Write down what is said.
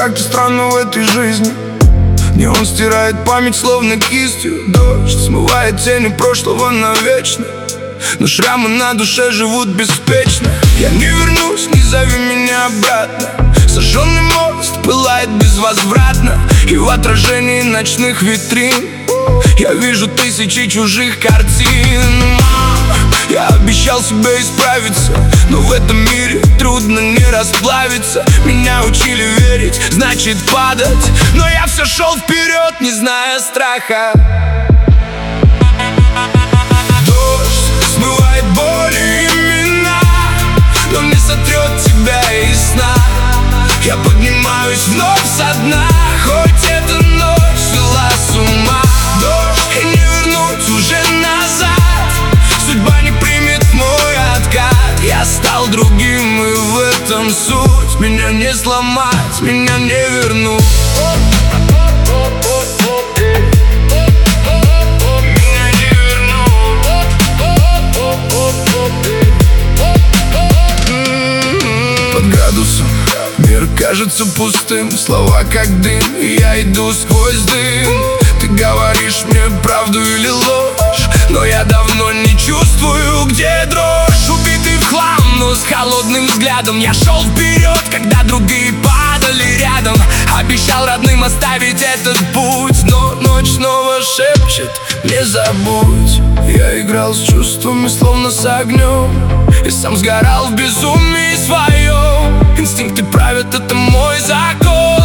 как-то странно в этой жизни. Не он стирает память словно кистью. Дождь смывает тени прошлого навечно, но шрамы на душе живут беспечно. Я не вернусь, не зови меня обратно. Сожженный мост пылает безвозвратно, и в отражении ночных витрин я вижу тысячи чужих картин. Я обещал себе исправиться, но в этом мире трудно не расплавиться. Меня учили верить, значит падать, но я все шел вперед, не зная страха. Дождь смывает боли и имена, но не сотрет тебя из сна. Я поднимаюсь вновь со дна, хоть эта ночь свела с ума. Дождь и не вернуть уже назад, судьба не примет мой откат. Я стал другим, и в этом суть. Меня не сломать, меня не вернуть. Меня не вернуть. Под градусом мир кажется пустым, слова как дым, и я иду сквозь дым. Ты говоришь мне правду или ложь, но я давно не чувствую, где дрожь. Убитый в хлам, но с холодным взглядом я шел вперед, когда другие падали рядом. Обещал родным оставить этот путь, но ночь снова шепчет: не забудь. Я играл с чувствами, словно с огнем, и сам сгорал в безумии своем. Инстинкты правят, это мой закон.